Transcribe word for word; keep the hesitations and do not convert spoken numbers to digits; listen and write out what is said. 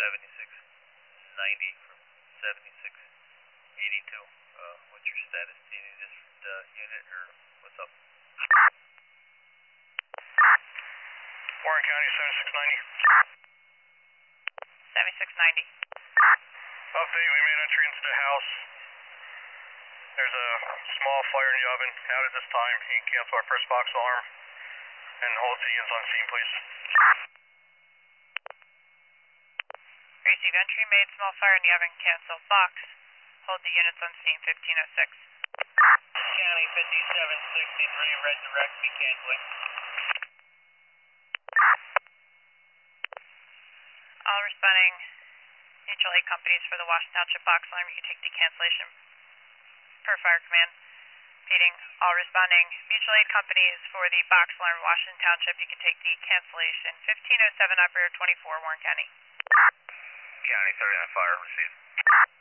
seventy-six ninety from seventy-six eighty-two. Uh, what's your status? Do you need this uh, unit or what's up? Warren County, seventy-six ninety. seventy-six ninety. Update, we made entry into the house. There's a small fire in the oven. Out at this time, you can cancel our first box alarm and hold the units on scene, please. Receive entry made, small fire in the oven, cancel box. Hold the units on scene, fifteen oh six. County fifty-seven sixty-three, red direct, be canceling. All responding mutual aid companies for the Washington Township box alarm, you can take the cancellation per fire command. Repeating, all responding mutual aid companies for the box alarm Washington Township, you can take the cancellation. fifteen oh seven, operator twenty-four, Warren County. County thirty-nine fire, received.